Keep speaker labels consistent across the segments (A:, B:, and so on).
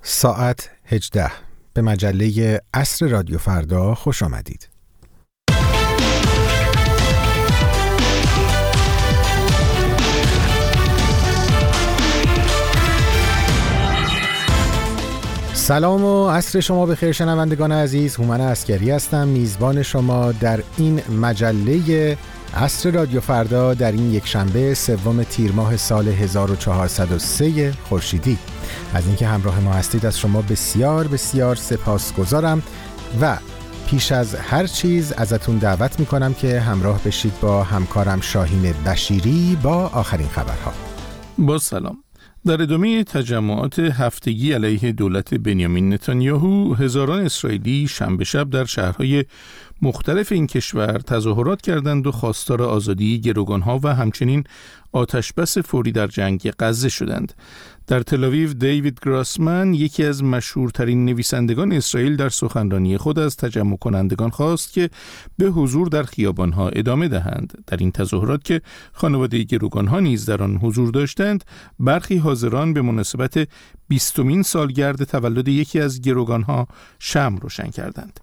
A: ساعت 18 به مجله عصر رادیو فردا خوش آمدید. سلام و عصر شما بخیر شنوندگان عزیز. هومن عسکری هستم، میزبان شما در این مجله عصر رادیو فردا در این یک شنبه 3 تیر ماه سال 1403 خورشیدی. از اینکه همراه ما هستید از شما بسیار بسیار سپاسگزارم و پیش از هر چیز ازتون دعوت میکنم که همراه بشید با همکارم شاهین بشیری با آخرین خبرها.
B: با سلام. در ادامه تجمعات هفتگی علیه دولت بنیامین نتانیاهو، هزاران اسرائیلی شنبه شب در شهرهای مختلف این کشور تظاهرات کردند و خواستار آزادی گروگانها و همچنین آتشبس فوری در جنگ غزه شدند. در تل‌آویو دیوید گراسمن، یکی از مشهورترین نویسندگان اسرائیل، در سخنرانی خود از تجمع کنندگان خواست که به حضور در خیابانها ادامه دهند. در این تظاهرات که خانواده گروگانها نیز در آن حضور داشتند، برخی حاضران به مناسبت 20مین سالگرد تولد یکی از گروگانها شمع روشن کردند.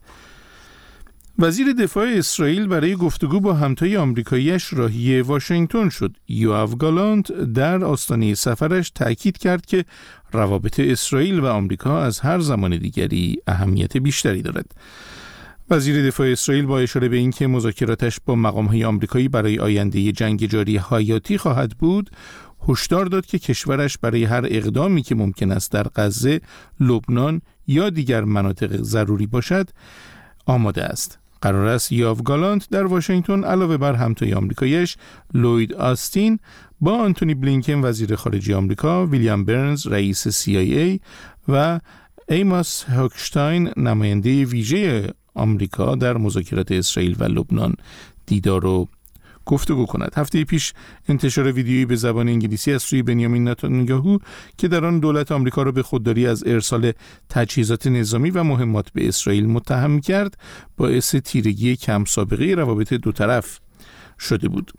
B: وزیر دفاع اسرائیل برای گفتگو با همتای آمریکایی‌اش راهی واشنگتن شد. یوآف گالانت در آستانه سفرش تأکید کرد که روابط اسرائیل و آمریکا از هر زمان دیگری اهمیت بیشتری دارد. وزیر دفاع اسرائیل با اشاره به اینکه مذاکراتش با مقام‌های آمریکایی برای آینده جنگ جاری حیاتی خواهد بود، هشدار داد که کشورش برای هر اقدامی که ممکن است در غزه، لبنان یا دیگر مناطق ضروری باشد آماده است. قرار است یوآف گالانت در واشنگتن علاوه بر همتای آمریکایی‌اش لوید آستین با آنتونی بلینکن وزیر خارجه آمریکا، ویلیام برنز رئیس CIA و ایماس هوکشتاین نماینده ویژه آمریکا در مذاکرات اسرائیل و لبنان دیدار و گفتگو کند. هفته پیش انتشار ویدیویی به زبان انگلیسی از سوی بنیامین نتانیاهو که در آن دولت آمریکا را به خودداری از ارسال تجهیزات نظامی و مهمات به اسرائیل متهم کرد، باعث تیرگی کم سابقه روابط دو طرف شده بود.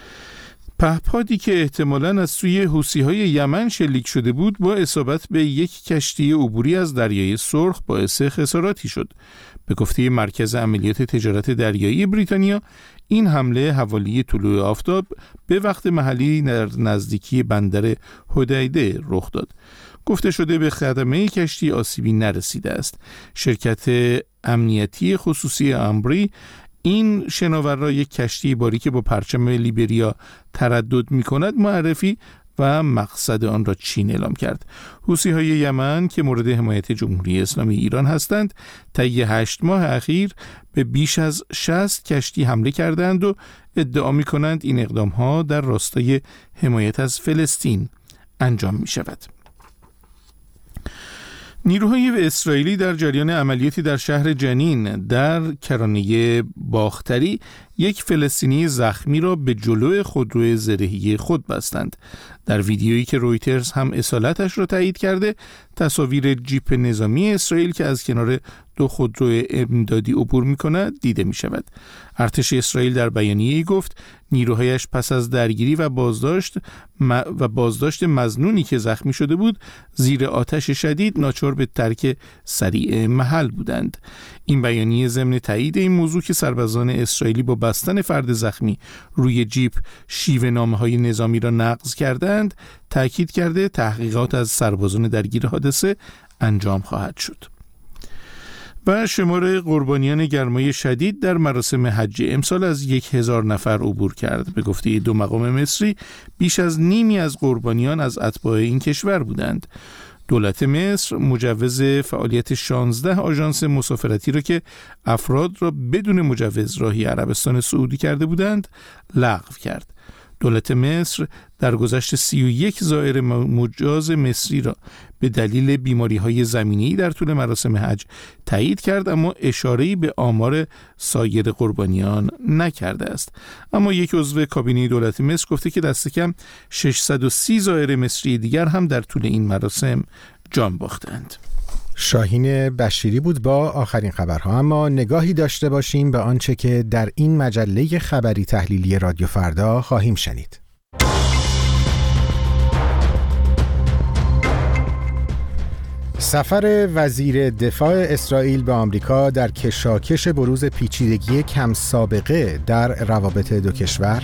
B: پهپادی که احتمالاً از سوی حوثی‌های یمن شلیک شده بود، با اصابت به یک کشتی عبوری از دریای سرخ باعث خساراتی شد. به گفته مرکز عملیات تجارت دریایی بریتانیا، این حمله حوالی طلوع آفتاب به وقت محلی در نزدیکی بندر حدیده رخ داد. گفته شده به خدمه کشتی آسیبی نرسیده است. شرکت امنیتی خصوصی آمبری این شناور را یک کشتی باری که با پرچم لیبریا تردد می کند معرفی و مقصد آن را چین اعلام کرد. حوثی‌های یمن که مورد حمایت جمهوری اسلامی ایران هستند، طی 8 ماه اخیر به بیش از 60 کشتی حمله کردند و ادعا می کنند این اقدام‌ها در راستای حمایت از فلسطین انجام می شود. نیروهای اسرائیلی در جریان عملیاتی در شهر جنین در کرانه باختری یک فلسطینی زخمی را به جلو خودرو زرهی خود بستند. در ویدیویی که رویترز هم اصالتش را تایید کرده، تصاویر جیپ نظامی اسرائیل که از کنار 2 خودرو امدادی عبور می‌کند دیده می‌شود. ارتش اسرائیل در بیانیه‌ای گفت نیروهایش پس از درگیری و بازداشت مظنونی که زخمی شده بود، زیر آتش شدید ناچار به ترک سریع محل بودند. این بیانیه ضمن تایید این موضوع که سربازان اسرائیلی با بستن فرد زخمی روی جیپ شیوه‌نامه‌های نظامی را نقض کردند، تاکید کرده تحقیقات از سربازان درگیر حادثه انجام خواهد شد. و شمار قربانیان گرمای شدید در مراسم حج امسال از 1000 نفر عبور کرد. به گفته 2 مقام مصری، بیش از نیمی از قربانیان از اتباع این کشور بودند. دولت مصر مجوز فعالیت 16 آژانس مسافرتی را که افراد را بدون مجوز راهی عربستان سعودی کرده بودند لغو کرد. دولت مصر در گذشت 31 زائر مجاز مصری را به دلیل بیماری‌های زمینی در طول مراسم حج تایید کرد، اما اشاره‌ای به آمار سایر قربانیان نکرده است. اما یک عضو کابینه دولت مصر گفته که دست کم 630 زائر مصری دیگر هم در طول این مراسم جان باختند.
A: شاهین بشیری بود با آخرین خبرها. اما نگاهی داشته باشیم به آنچه که در این مجله خبری تحلیلی رادیو فردا خواهیم شنید. سفر وزیر دفاع اسرائیل به آمریکا در کشاکش بروز پیچیدگی کم سابقه در روابط دو کشور.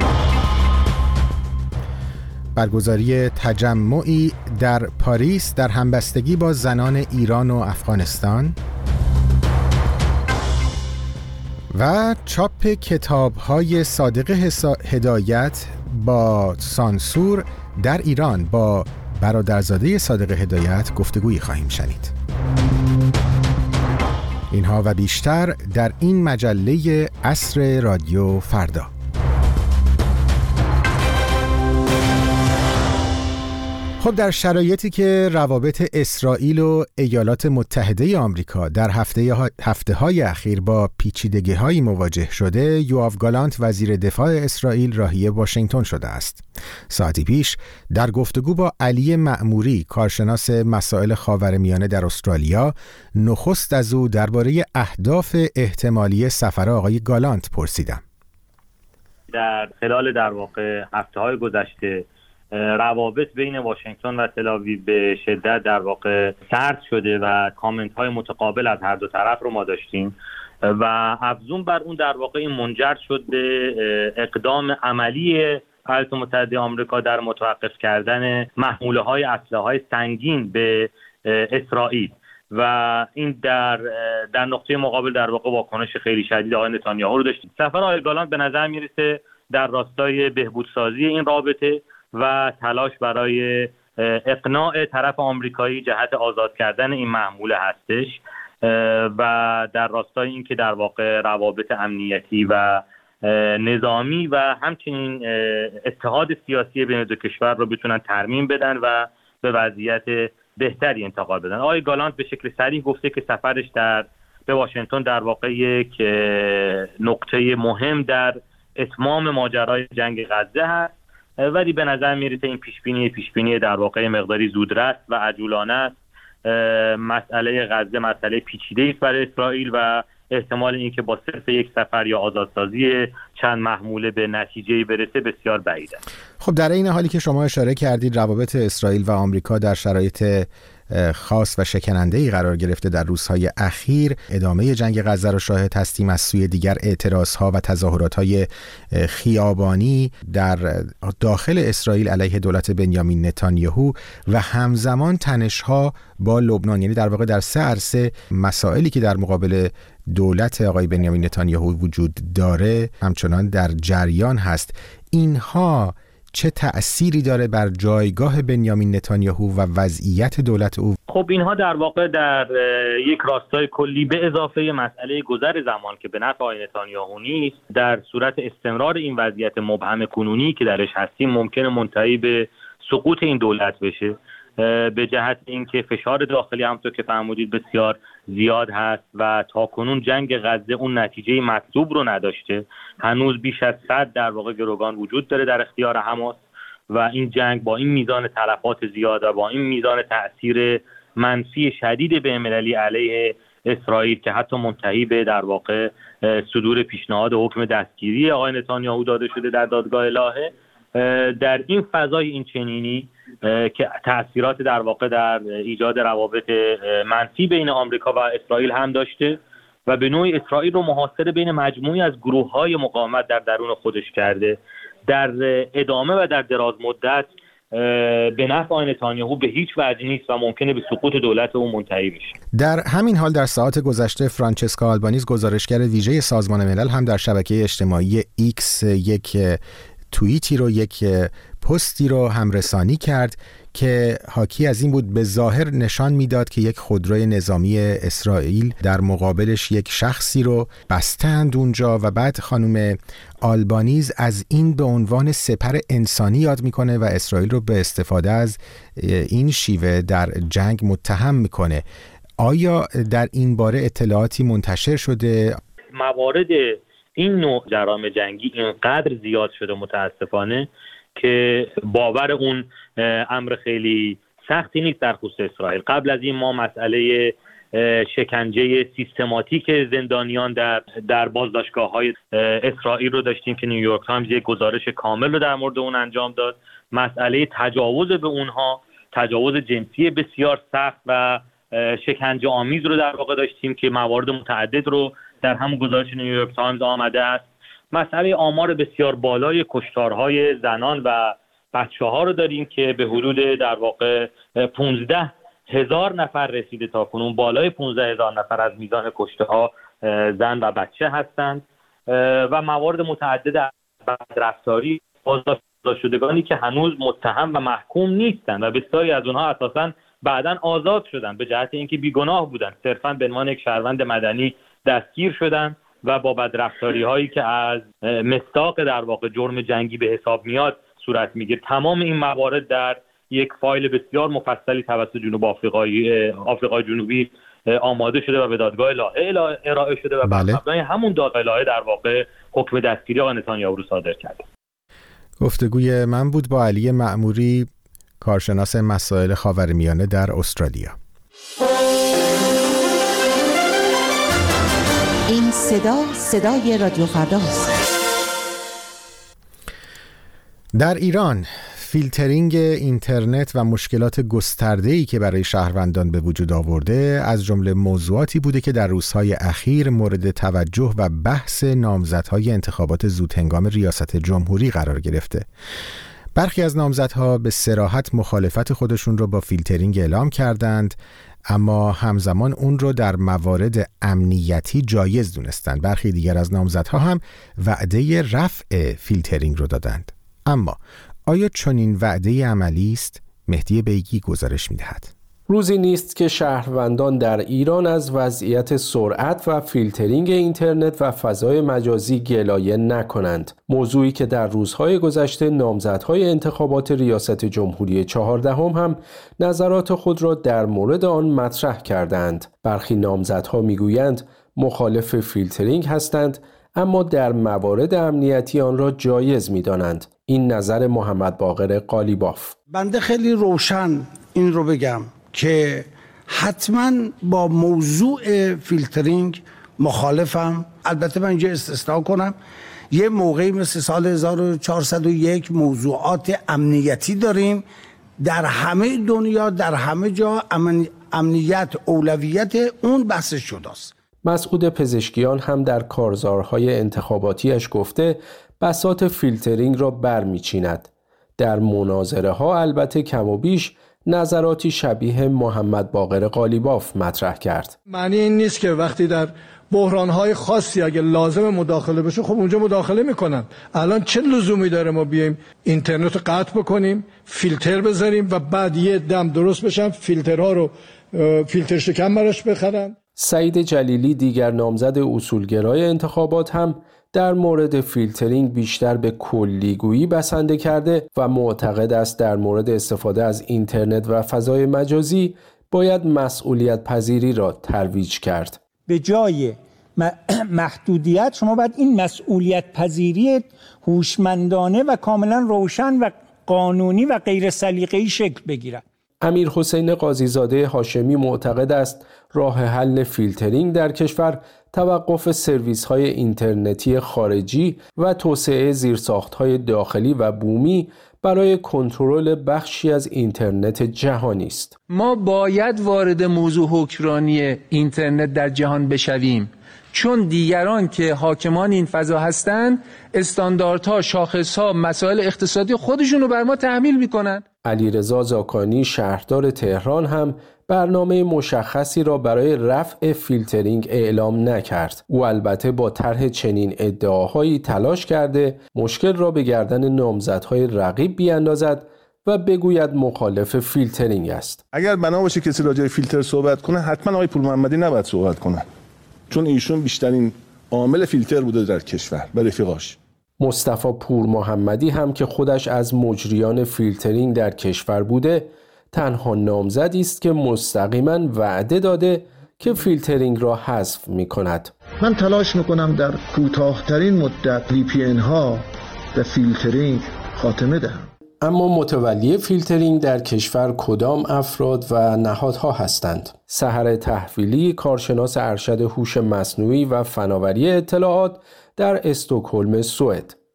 A: برگزاری تجمعی در پاریس در همبستگی با زنان ایران و افغانستان. و چاپ کتاب‌های صادق هدایت با سانسور در ایران. با برادرزاده صادق هدایت گفتگویی خواهیم شنید. اینها و بیشتر در این مجله عصر رادیو فردا. خب در شرایطی که روابط اسرائیل و ایالات متحده آمریکا در هفته‌های اخیر با پیچیدگی‌هایی مواجه شده، یوآو گالانت وزیر دفاع اسرائیل راهی واشنگتن شده است. ساعتی پیش در گفتگو با علی مأموری، کارشناس مسائل خاورمیانه در استرالیا، نخست از او درباره اهداف احتمالی سفر آقای گالانت پرسیدم.
C: در خلال در واقع هفته‌های گذشته روابط بین واشنگتن و تل‌آویو به شدت در واقع سرد شده و کامنت های متقابل از هر دو طرف رو ما داشتیم و افزون بر اون در واقع این منجر شد به اقدام عملی ایالات متحده آمریکا در متوقف کردن محموله های اسلحه های سنگین به اسرائیل و این در نقطه مقابل در واقع واکنش خیلی شدید آقای نتانیاهو رو داشتیم. سفر آقای گالانت به نظر میرسه در راستای بهبودسازی این رابطه و تلاش برای اقناع طرف آمریکایی جهت آزاد کردن این محموله هستش و در راستای این که در واقع روابط امنیتی و نظامی و همچنین اتحاد سیاسی بین دو کشور رو بتونن ترمیم بدن و به وضعیت بهتری انتقال بدن. آقای گالانت به شکل صریح گفته که سفرش به واشنگتن در واقع یک نقطه مهم در اتمام ماجرای جنگ غزه هست، ولی به نظر میرسه این پیشبینی در واقع مقداری زودرس و عجولانه است. مسئله غزه مسئله پیچیده‌ای است برای اسرائیل و احتمال اینکه با صرف یک سفر یا آزادسازی چند محموله به نتیجه‌ای برسه بسیار بعید است.
A: خب در این حالی که شما اشاره کردید روابط اسرائیل و آمریکا در شرایط خاص و شکننده‌ای قرار گرفته در روزهای اخیر، ادامه جنگ غزه را شاهد هستیم. از سوی دیگر اعتراضها و تظاهرات‌های خیابانی در داخل اسرائیل علیه دولت بنیامین نتانیاهو و همزمان تنش‌ها با لبنان، یعنی در واقع در سه عرصه مسائلی که در مقابل دولت آقای بنیامین نتانیاهو وجود داره همچنان در جریان هست. اینها چه تأثیری داره بر جایگاه بنیامین نتانیاهو و وضعیت دولت او؟
C: خب اینها در واقع در یک راستای کلی به اضافه مسئله گذر زمان که به نفع آقای نتانیاهو نیست، در صورت استمرار این وضعیت مبهم کنونی که درش هستیم ممکنه منتهی به سقوط این دولت بشه، به جهت اینکه فشار داخلی همونطور که فرمودید بسیار زیاد هست و تاکنون جنگ غزه اون نتیجه مطلوب رو نداشته. هنوز بیش از 100 در واقع گروگان وجود داره در اختیار حماس و این جنگ با این میزان تلفات زیاد و با این میزان تأثیر منفی شدید بین‌المللی علیه اسرائیل که حتی منتهی به در واقع صدور پیشنهاد حکم دستگیری آقای نتانیاهو داده شده در دادگاه الهه، در این فضای این چنینی که تأثیرات در واقع در ایجاد روابط منفی بین آمریکا و اسرائیل هم داشته و به نوعی اسرائیل رو محاصره بین مجموعی از گروه‌های مقاومت در درون خودش کرده، در ادامه و در دراز مدت به نفع آقای نتانیاهو به هیچ وجه نیست و ممکنه به سقوط دولت او منتهی بشه.
A: در همین حال در ساعات گذشته فرانچسکا آلبانیز، گزارشگر ویژه سازمان ملل، هم در شبکه اجتماعی ایکس یک توییتی رو، یک پستی رو همرسانی کرد که حاکی از این بود به ظاهر نشان میداد که یک خودروی نظامی اسرائیل در مقابلش یک شخصی رو بستند اونجا و بعد خانم آلبانیز از این به عنوان سپر انسانی یاد میکنه و اسرائیل رو به استفاده از این شیوه در جنگ متهم میکنه. آیا در این باره اطلاعاتی منتشر شده؟
C: موارد این نوع جرائم جنگی اینقدر زیاد شده متاسفانه که باور اون امر خیلی سختی نیست در خصوص اسرائیل. قبل از این ما مسئله شکنجه سیستماتیک زندانیان در بازداشتگاه‌های اسرائیل رو داشتیم که نیویورک تایمز یک گزارش کامل رو در مورد اون انجام داد. مسئله تجاوز به اونها، تجاوز جنسی بسیار سخت و شکنجه آمیز رو در واقع داشتیم که موارد متعدد رو در همون گزارش نیویورک تایمز آمده است. مسئله آمار بسیار بالای کشتارهای زنان و بچه‌ها رو داریم که به حدود در واقع 15,000 نفر رسیده تا کنون. بالای 15,000 نفر از میزان کشته‌ها زن و بچه هستند و موارد متعدد بدرفتاری بازداشت شدگانی که هنوز متهم و محکوم نیستند و بسیاری از اونها اساساً بعداً آزاد شدند به جهت اینکه بیگناه بودند، صرفاً به عنوان یک شهروند مدنی دستگیر شدند و با بدرفتاری هایی که از مصداق در واقع جرم جنگی به حساب میاد صورت میگیره. تمام این موارد در یک فایل بسیار مفصلی توسط جنوب آفریقای جنوبی آماده شده و به دادگاه لاهه ارائه شده و بر مبنای همون دادگاه لاهه در واقع حکم دستگیری آقای نتانیاهو رو صادر کرده.
A: گفتگوی من بود با علی معموری، کارشناس مسائل خاورمیانه در استرالیا.
D: این صدای رادیو فرداست.
A: در ایران فیلترینگ اینترنت و مشکلات گسترده‌ای که برای شهروندان به وجود آورده از جمله موضوعاتی بوده که در روزهای اخیر مورد توجه و بحث نامزدهای انتخابات زودهنگام ریاست جمهوری قرار گرفته. برخی از نامزدها به صراحت مخالفت خودشون رو با فیلترینگ اعلام کردند، اما همزمان اون رو در موارد امنیتی جایز دونستند. برخی دیگر از نامزدها هم وعده رفع فیلترینگ رو دادند. اما آیا چنین وعده عملی است؟ مهدی بیگی گزارش می‌دهد.
E: روزی نیست که شهروندان در ایران از وضعیت سرعت و فیلترینگ اینترنت و فضای مجازی گلایه نکنند. موضوعی که در روزهای گذشته نامزدهای انتخابات ریاست جمهوری 14 هم نظرات خود را در مورد آن مطرح کردند. برخی نامزدها میگویند مخالف فیلترینگ هستند، اما در موارد امنیتی آن را جایز می‌دانند. این نظر محمد باقر قالیباف.
F: بنده خیلی روشن این رو بگم که حتما با موضوع فیلترینگ مخالفم. البته من اینجا استثناء کنم، یه موقعی مثل سال 1401 موضوعات امنیتی داریم. در همه دنیا، در همه جا امنیت اولویت اون بحث شده است.
E: مسعود پزشکیان هم در کارزارهای انتخاباتیش گفته بساط فیلترینگ را برمی‌چیند. در مناظره ها البته کم و بیش نظراتی شبیه محمد باقر قالیباف مطرح کرد.
G: معنی این نیست که وقتی در بحران‌های خاصی اگه لازم مداخله بشه خب اونجا مداخله میکنن. الان چه لزومی داره ما بیایم اینترنت رو قطع بکنیم، فیلتر بذاریم و بعد یه دم درست بشن فیلترها رو فیلتر شکن براش بخرن؟
E: سعید جلیلی دیگر نامزد اصولگرای انتخابات هم در مورد فیلترینگ بیشتر به کلیگویی بسنده کرده و معتقد است در مورد استفاده از اینترنت و فضای مجازی باید مسئولیت پذیری را ترویج کرد.
H: به جای محدودیت شما باید این مسئولیت پذیری هوشمندانه و کاملا روشن و قانونی و غیر سلیقه‌ای شکل بگیرد.
E: امیر حسین قاضیزاده هاشمی معتقد است راه حل فیلترینگ در کشور توقف سرویس‌های اینترنتی خارجی و توسعه زیرساخت‌های داخلی و بومی برای کنترل بخشی از اینترنت جهانی است.
I: ما باید وارد موضوع حکمرانی اینترنت در جهان بشویم، چون دیگران که حاکمان این فضا هستند استانداردها، شاخصها، مسائل اقتصادی خودشون رو بر ما تحمیل میکنن.
E: علیرضا زاکانی شهردار تهران هم برنامه مشخصی را برای رفع فیلترینگ اعلام نکرد. او البته با طرح چنین ادعاهایی تلاش کرده مشکل را به گردن نامزدهای رقیب بیاندازد و بگوید مخالف فیلترینگ است.
J: اگر بنا باشه کسی راجع به فیلتر صحبت کنه، حتما آقای پورمحمدی نباید صحبت کنه، چون ایشون بیشترین عامل فیلتر بوده در کشور به رفیقاش.
E: مصطفی پورمحمدی هم که خودش از مجریان فیلترینگ در کشور بوده، تنها نامزدی است که مستقیما وعده داده که فیلترینگ را حذف می‌کند.
K: من تلاش می‌کنم در کوتاه‌ترین مدت VPN ها به فیلترینگ خاتمه دهم.
E: اما متولی فیلترینگ در کشور کدام افراد و نهادها هستند؟ سحر تحویلی، کارشناس ارشد هوش مصنوعی و فناوری اطلاعات در استکهلم، سوئد.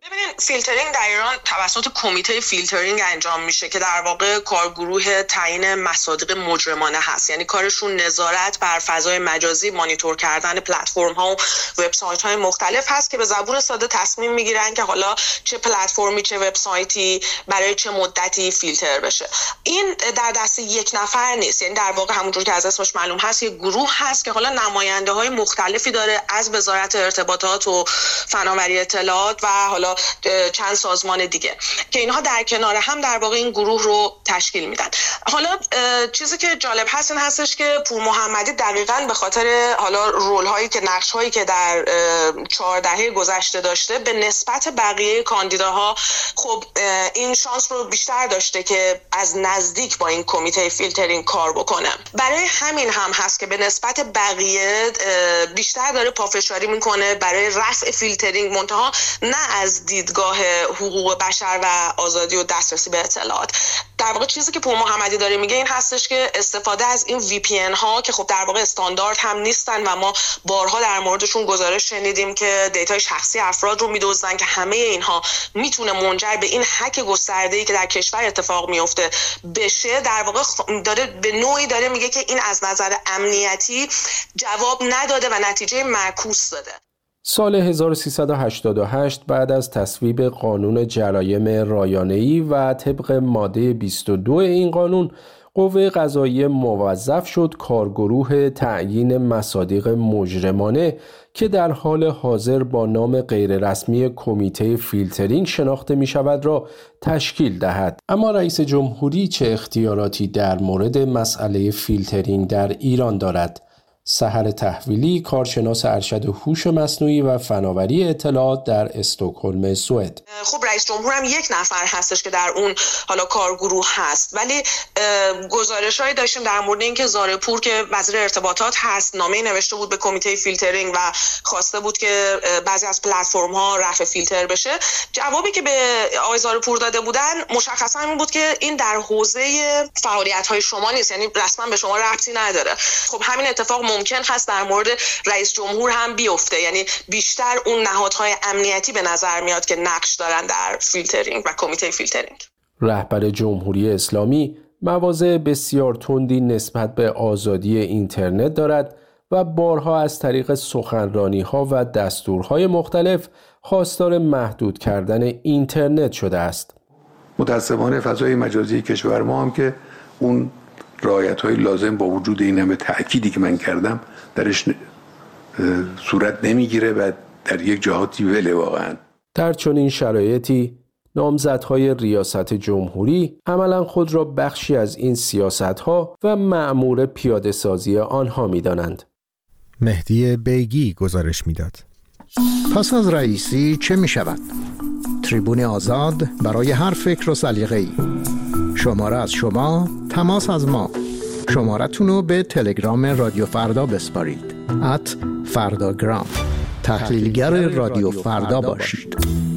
L: ببینید فیلترینگ در ایران توسط کمیته فیلترینگ انجام میشه که در واقع کارگروه تعیین مصادیق مجرمانه هست. یعنی کارشون نظارت بر فضای مجازی، مانیتور کردن پلتفرم ها و وبسایت های مختلف هست که به زبون ساده تصمیم میگیرن که حالا چه پلتفرمی، چه وبسایتی برای چه مدتی فیلتر بشه. این در دست یک نفر نیست، یعنی در واقع همونجور که از اسمش معلوم هست یک گروه هست که حالا نماینده های مختلفی داره، از وزارت ارتباطات و فناوری اطلاعات و حالا چند سازمان دیگه که اینها در کنار هم در واقع این گروه رو تشکیل میدن. حالا چیزی که جالب هست این هستش که پور محمدی دقیقاً به خاطر حالا رول هایی که نقش هایی که در 4 دهه گذشته داشته به نسبت بقیه کاندیداها خب این شانس رو بیشتر داشته که از نزدیک با این کمیته فیلترینگ کار بکنه. برای همین هم هست که به نسبت بقیه بیشتر داره پافشاری میکنه برای رفع فیلترینگ، منتها نه از دیدگاه حقوق بشر و آزادی و دسترسی به اطلاعات. در واقع چیزی که پور محمدی داره میگه این هستش که استفاده از این VPN ها که خب در واقع استاندارد هم نیستن و ما بارها در موردشون گزارش شنیدیم که دیتای شخصی افراد رو میدزدن، که همه اینها میتونه منجر به این هک گسترده‌ای که در کشور اتفاق میفته بشه. در واقع داره به نوعی داره میگه که این از نظر امنیتی جواب نداده و نتیجه معکوس داده.
E: سال 1388 بعد از تصویب قانون جرایم رایانه‌ای و طبق ماده 22 این قانون، قوه قضاییه موظف شد کارگروه تعیین مصادیق مجرمانه که در حال حاضر با نام غیررسمی کمیته فیلترینگ شناخته می شود را تشکیل دهد. اما رئیس جمهوری چه اختیاراتی در مورد مسئله فیلترینگ در ایران دارد؟ سحر تحویلی، کارشناس ارشد هوش مصنوعی و فناوری اطلاعات در استکهلم، سوئد.
L: خب رئیس جمهور هم یک نفر هستش که در اون حالا کارگروه هست، ولی گزارش‌هایی داشتیم در مورد اینکه زارپور که وزیر ارتباطات هست نامه‌ای نوشته بود به کمیته فیلترینگ و خواسته بود که بعضی از پلتفرم‌ها رفع فیلتر بشه. جوابی که به آقای زارپور داده بودن مشخصا این بود که این در حوزه فعالیت‌های شما نیست، یعنی رسما به شما ربطی نداره. خب همین اتفاق ممکن هست در مورد رئیس جمهور هم بیفته، یعنی بیشتر اون نهادهای امنیتی به نظر میاد که نقش دارن در فیلترینگ و کمیته فیلترینگ.
E: رهبر جمهوری اسلامی مواضع بسیار تندی نسبت به آزادی اینترنت دارد و بارها از طریق سخنرانی‌ها و دستورهای مختلف خواستار محدود کردن اینترنت شده است.
M: متأسفانه فضای مجازی کشور ما هم که اون رعایت‌های لازم با وجود این همه تأکیدی که من کردم درش صورت نمیگیره و در یک جهاتی وله واقعا.
E: در چنین شرایطی نامزدهای ریاست جمهوری عملاً خود را بخشی از این سیاست‌ها و مأمور پیاده سازی آنها می‌دانند.
A: مهدی بیگی گزارش می‌داد.
N: پس از رئیسی چه می‌شود؟ تریبون آزاد برای هر فکر و سلیقه‌ای. شماره از شما، تماس از ما. شمارتون رو به تلگرام رادیو فردا بسپارید. @فرداگرام. تحلیلگر رادیو فردا باشید.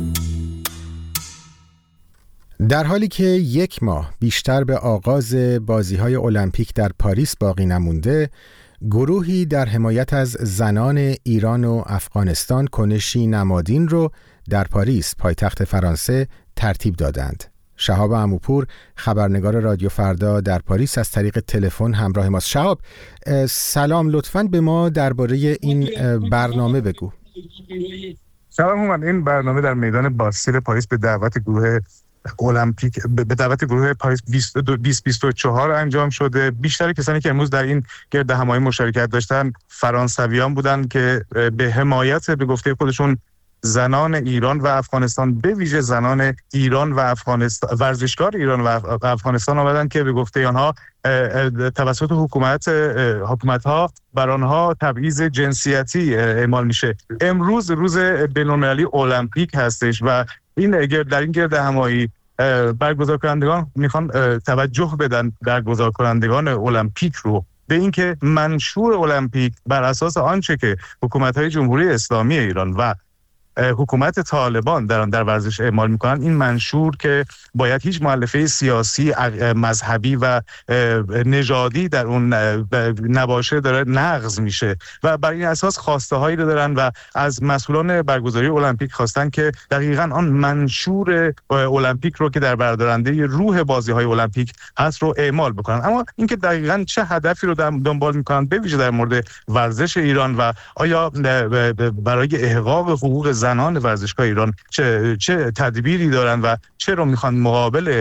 A: در حالی که 1 ماه بیشتر به آغاز بازی‌های المپیک در پاریس باقی نمونده، گروهی در حمایت از زنان ایران و افغانستان کنشی نمادین رو در پاریس، پایتخت فرانسه، ترتیب دادند. شهاب عموپور، خبرنگار رادیو فردا در پاریس، از طریق تلفن همراه ماست. شهاب سلام، لطفاً به ما درباره این برنامه بگو.
O: سلام هومن. این برنامه در میدان باستیل پاریس به دعوت گروه المپیک به دعوت گروه پاریس 2024 انجام شده. بیشتر کسانی که امروز در این گرد همایی مشارکت داشتن فرانسویان بودند که به حمایت به گفته خودشون زنان ایران و افغانستان، به ویژه زنان ایران و افغانستان، ورزشکار ایران و افغانستان آمدن که به گفته آنها توسط حکومت‌ها بر آنها تبعیض جنسیتی اعمال میشه. امروز روز بین‌المللی المپیک هستش و در این گرد همایی برگزار کنندگان میخوان توجه بدن برگزار کنندگان المپیک رو به اینکه منشور المپیک بر اساس آنچه که حکومت‌های جمهوری اسلامی ایران و حکومت طالبان در ورزش اعمال میکنن، این منشور که باید هیچ مؤلفه سیاسی، مذهبی و نژادی در اون نباشه داره نقض میشه و بر این اساس خواسته هایی رو دارن و از مسئولان برگزاری المپیک خواستن که دقیقاً آن منشور المپیک رو که در بردارنده روح بازی های المپیک هست رو اعمال بکنن. اما اینکه دقیقاً چه هدفی رو دنبال میکنن به ویژه در مورد ورزش ایران و آیا برای احقاق حقوق زنان ورزشگاه ایران چه تدبیری دارن و چه رو میخوان مقابل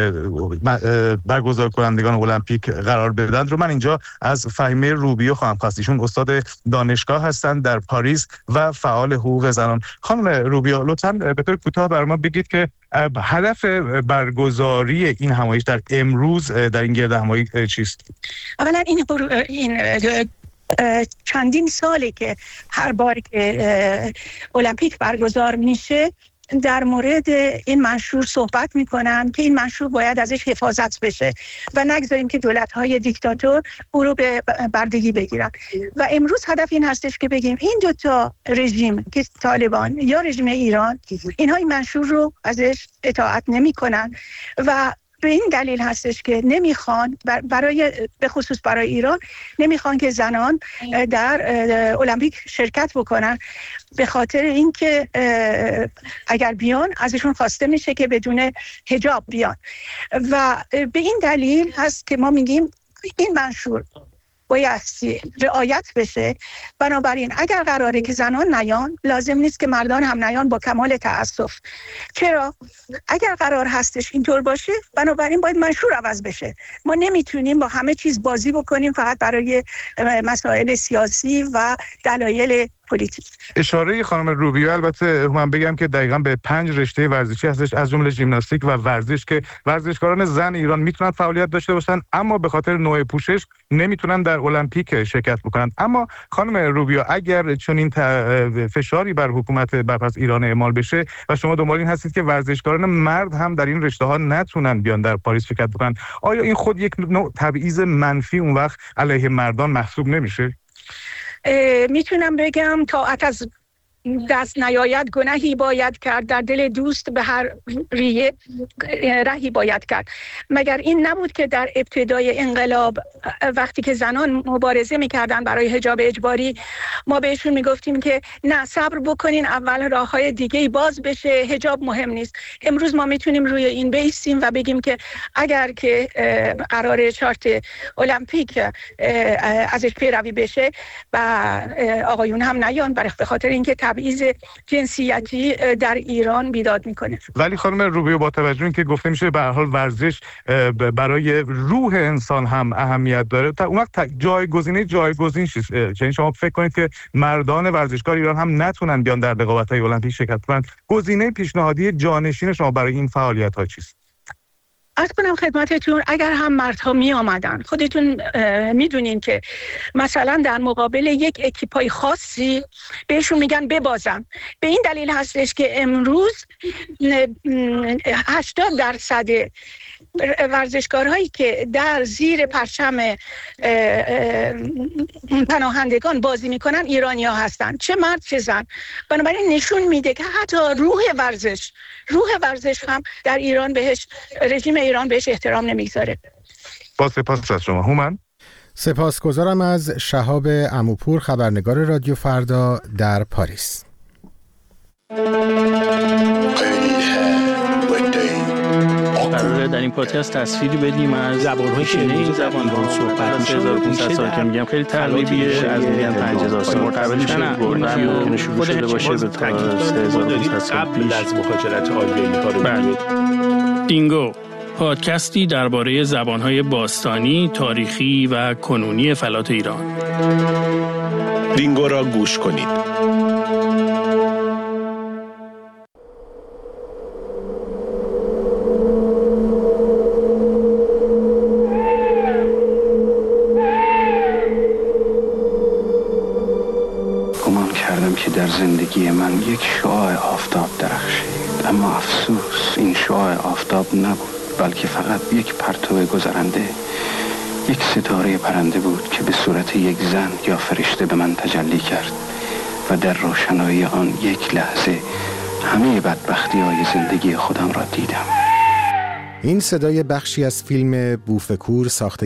O: برگزار کنندگان المپیک قرار بدن رو من اینجا از فهیمه روبیو خواهم خواست. ایشون استاد دانشگاه هستند در پاریس و فعال حقوق زنان. خانم روبیو لطفاً به طور کوتاه برای ما بگید که هدف برگزاری این همایش در امروز در این گرد همایی چیست؟
P: اولا این چندین ساله که هر بار که المپیک برگزار میشه در مورد این منشور صحبت میکنن که این منشور باید ازش حفاظت بشه و نگذاریم که دولت‌های دیکتاتور او رو به بردگی بگیرن. و امروز هدف این هستش که بگیم این دوتا رژیم که طالبان یا رژیم ایران، اینها این منشور رو ازش اطاعت نمیکنن و به این دلیل هستش که نمیخوان به خصوص برای ایران نمیخوان که زنان در المپیک شرکت بکنن، به خاطر اینکه اگر بیان ازشون خواسته میشه که بدون حجاب بیان و به این دلیل هست که ما میگیم این منشور بایستی رعایت بشه. بنابراین اگر قراره که زنان نیان، لازم نیست که مردان هم نیان با کمال تأسف. چرا؟ اگر قرار هستش اینطور باشه، بنابراین باید منشور عوض بشه. ما نمیتونیم با همه چیز بازی بکنیم فقط برای مسائل سیاسی و دلایل پلیتیک.
O: اشاره خانم روبیو البته من بگم که دقیقاً به 5 رشته ورزشی هستش، از جمله ژیمناستیک و ورزش که ورزشکاران زن ایران میتونن فعالیت داشته باشن اما به خاطر نوع پوشش نمیتونن در المپیک شرکت بکنن. اما خانم روبیو اگر چنین فشاری بر حکومت برپس ایران اعمال بشه و شما دنبال این هستید که ورزشکاران مرد هم در این رشته ها نتونن بیان در پاریس شرکت بکنن، آیا این خود یک نوع تبعیض منفی اون وقت علیه مردان محسوب نمیشه؟
P: میتونم بگم طاعت از دست نیاید گناهی باید کرد، در دل دوست به هر ریه رهی باید کرد. مگر این نبود که در ابتدای انقلاب وقتی که زنان مبارزه میکردن برای حجاب اجباری، ما بهشون میگفتیم که نه، صبر بکنین، اول راههای دیگه باز بشه، حجاب مهم نیست. امروز ما میتونیم روی این بایستیم و بگیم که اگر که قرار چارت المپیک ازش پیروی بشه و آقایون هم نیان، به خاطر اینکه تبعیض جنسیتی در ایران بیداد میکنه. ولی
O: خانم روبیو با توجه اینکه گفته میشه به هر حال ورزش برای روح انسان هم اهمیت داره، اون وقت جایگزین چیست؟ یعنی شما فکر کنید که مردان ورزشکار ایران هم نتونن بیان در رقابت‌های المپیک شرکت کنن، گزینه پیشنهادی جانشین شما برای این فعالیت‌ها چیست؟
P: عرض کنم خدمتتون، اگر هم مردها می آمدن، خودتون میدونین که مثلا در مقابل یک اکیپای خاصی بهشون میگن ببازن. به این دلیل هستش که امروز 80% ورزشکارهایی که در زیر پرچم پناهندگان بازی میکنن ایرانی ها هستن، چه مرد چه زن. بنابراین نشون میده که حتی روح ورزش هم در ایران رژیم ایران بهش احترام نمیگذاره.
O: با سپاس از شما هومن.
A: سپاسگزارم از شهاب عموپور، خبرنگار رادیو فردا در پاریس.
Q: قراره در این پادکست تصویری بدیم از زبان‌های شنیده این زبان صحبت میشه. 1500 سال که میگم خیلی تقریبیه، از میگن 5000 سال قبلش ممکنه شروع شده باشه به 3500 سال پیش از مهاجرت آریایی‌ها رو بگید. دینگو، پادکستی درباره زبان‌های باستانی، تاریخی و کنونی فلات ایران.
R: دینگو را گوش کنید.
S: که در زندگی من یک شعاع آفتاب درخشید، اما افسوس این شعاع آفتاب نبود، بلکه فقط یک پرتو گذرنده، یک ستاره پرنده بود که به صورت یک زن یا فرشته به من تجلی کرد و در روشنایی آن یک لحظه همه بدبختی‌های زندگی خودم را دیدم.
A: این صدای بخشی از فیلم بوفکور ساخته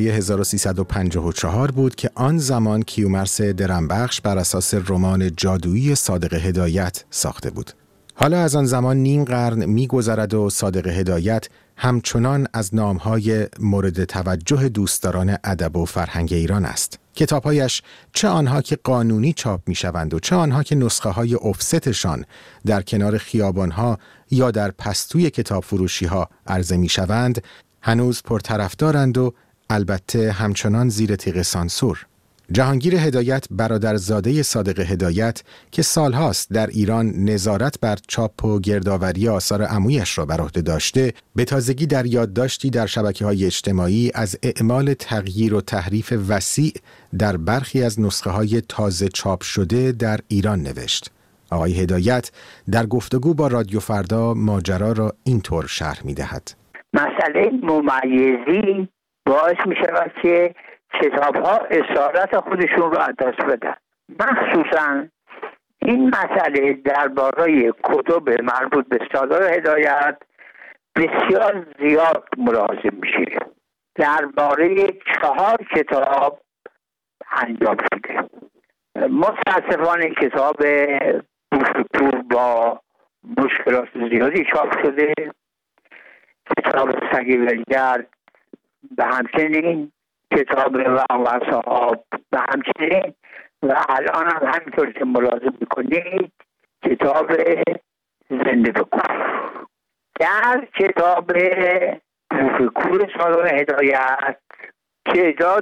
A: 1354 بود که آن زمان کیومرث درمبخش بر اساس رمان جادویی صادق هدایت ساخته بود. حالا از آن زمان نیم قرن می‌گذرد و صادق هدایت همچنان از نام‌های مورد توجه دوستداران ادب و فرهنگ ایران است. کتاب‌هایش چه آنها که قانونی چاپ می‌شوند و چه آنها که نسخه‌های افستشان در کنار خیابان‌ها یا در پستوی کتاب فروشی‌ها عرضه می‌شوند، هنوز پرطرفدارند و البته همچنان زیر تیغ سانسور. جهانگیر هدایت برادرزاده صادق هدایت که سالهاست در ایران نظارت بر چاپ و گردآوری آثار عمویش را بر عهده داشته، به تازگی در یادداشتی در شبکه‌های اجتماعی از اعمال تغییر و تحریف وسیع در برخی از نسخه‌های تازه چاپ شده در ایران نوشت. آقای هدایت در گفتگو با رادیو فردا ماجرا را اینطور شرح می‌دهد.
T: مسئله ممیزی باعث می‌شود که کتاب‌ها اصالت خودشون رو از دست بدن. مخصوصاً این مسئله درباره کتب مربوط به صادق هدایت بسیار زیاد ملاحظه میشه. درباره 4 کتاب انجام شده. متاسفانه کتاب بوفکور با مشکلات زیادی چاپ شده. کتاب سگ ولگرد به همچنین، کتاب و صحاب به همچنین، و الان هم همینطور که ملاحظه میکنید کتاب زنده بکن. در کتاب بوفکور صادق هدایت تعداد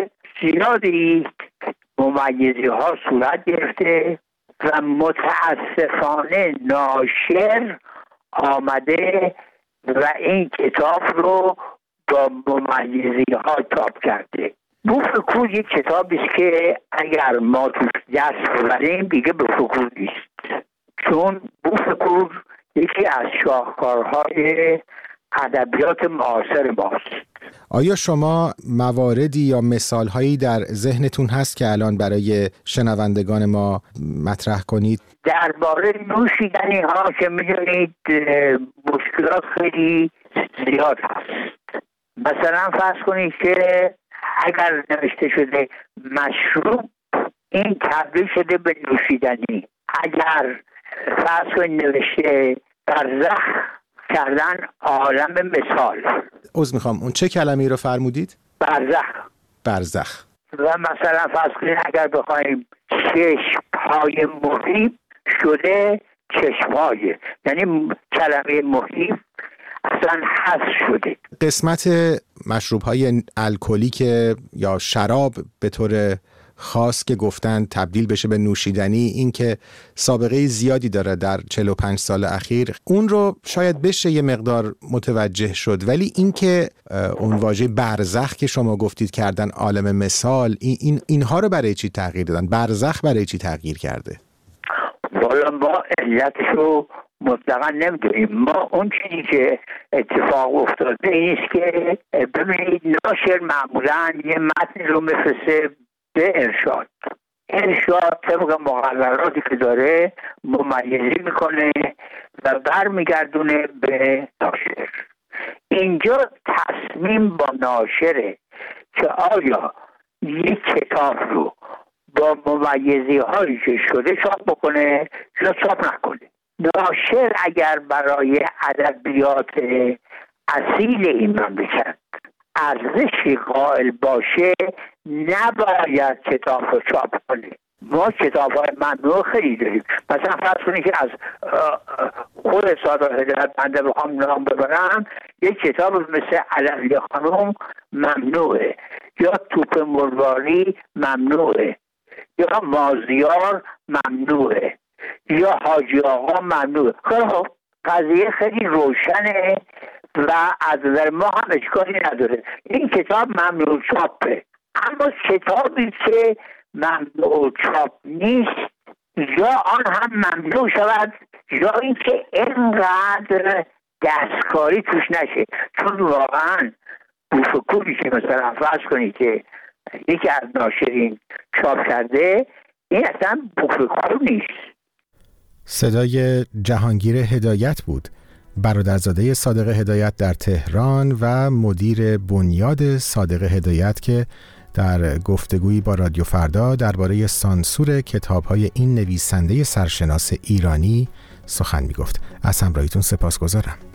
T: زیادی ممیزی ها صورت گرفته و متاسفانه ناشر آمده و این کتاب رو با ممیزی ها چاپ کرده. بوفکور یک کتابی است که اگر ما توش دست ببریم دیگه بوفکور نیست، چون بوفکور یکی از شاهکارهای ادبیات معاصر ماست.
A: آیا شما مواردی یا مثالهایی در ذهنتون هست که الان برای شنوندگان ما مطرح کنید؟
T: درباره نوشیدنی ها که میدونید مشکلات خیلی زیاد هست. مثلا فرض کنید که اگر نوشته شده مشروب، این تبدیل شده به نوشیدنی. اگر فرض کنید نوشته برزخ، کردن عالم مثال.
A: عذر میخوام، اون چه کلمه‌ای رو فرمودید؟ برزخ.
T: و مثلا فرض کنید اگر بخوایم چشم‌های محیط شده چشم‌های، یعنی کلمه محیط اصلا حذف شده.
A: قسمت مشروب‌های الکلیک یا شراب به طور خاص که گفتن تبدیل بشه به نوشیدنی، این که سابقه زیادی داره در 45 سال اخیر، اون رو شاید بشه یه مقدار متوجه شد، ولی این که اون واژه برزخ که شما گفتید کردن عالم مثال، اینها رو برای چی تغییر دادن؟ برزخ برای چی تغییر کرده؟
T: والا ما علتشو مطلقا نمیدونیم. ما اون چیزی که اتفاق افتاده اینست که ببینید ناشر معمولا یه متن رو میفرسته به ارشاد طبق مقرراتی که داره ممیزی میکنه و برمیگردونه به ناشر. اینجا تصمیم با ناشره که آیا یک کتاب رو با ممیزی هایی که شده چاپ بکنه یا چاپ نکنه. ناشر اگر برای ادبیات اصیل این مملکت ارزشی قائل باشه نباید کتاب رو چاپ کنه. ما کتاب های ممنوع خیلی داریم. مثلا فرض کنید که از خود صادق هدایت بنده بخوام نام ببرم، یک کتاب مثل علوی خانم ممنوعه، یا توپ مرواری ممنوعه، یا مازیار ممنوعه، یا حاجی آقا ممنوعه. خب قضیه خیلی روشنه و از نظر ما هم اشکالی نداره. این کتاب ممنوع چاپه. اما کتابی که ممنوع چاپ نیست یا آن هم ممنوع شود یا اینکه اینقدر دستکاری توش نشه. چون واقعا بوفکوری که مثلا فرض کنید که یکی از ناشرین چاپ کرده، این اصلا پخلکار نیست.
A: صدای جهانگیر هدایت بود، برادرزاده صادق هدایت در تهران و مدیر بنیاد صادق هدایت که در گفتگویی با رادیو فردا درباره سانسور کتاب‌های این نویسنده سرشناس ایرانی سخن می‌گفت. از همراهیتون سپاسگزارم.